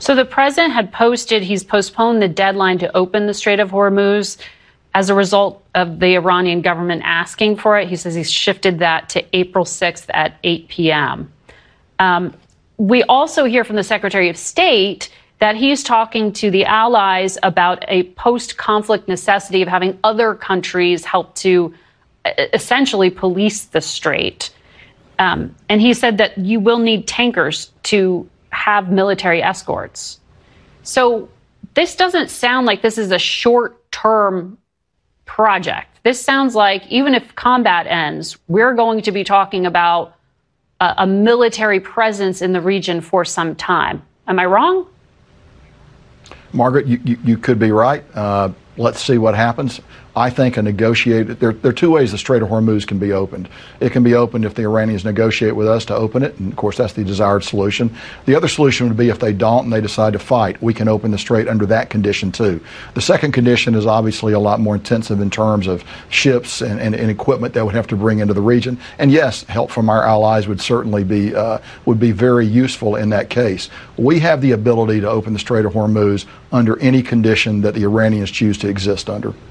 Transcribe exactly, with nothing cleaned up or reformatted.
So the president had posted he's postponed the deadline to open the Strait of Hormuz as a result of the Iranian government asking for it. He says he's shifted that to April sixth at eight p.m. Um, we also hear from the Secretary of State that he's talking to the allies about a post-conflict necessity of having other countries help to essentially police the strait. Um, and he said that you will need tankers to have military escorts. So this doesn't sound like this is a short-term project. This sounds like even if combat ends, we're going to be talking about a, a military presence in the region for some time. Am I wrong? Margaret, you, you, you could be right. Uh, let's see what happens. I think a negotiated, there, there are two ways the Strait of Hormuz can be opened. It can be opened if the Iranians negotiate with us to open it, and of course that's the desired solution. The other solution would be if they don't and they decide to fight, we can open the strait under that condition too. The second condition is obviously a lot more intensive in terms of ships and, and, and equipment that would have to bring into the region. And yes, help from our allies would certainly be, uh, would be very useful in that case. We have the ability to open the Strait of Hormuz under any condition that the Iranians choose to exist under.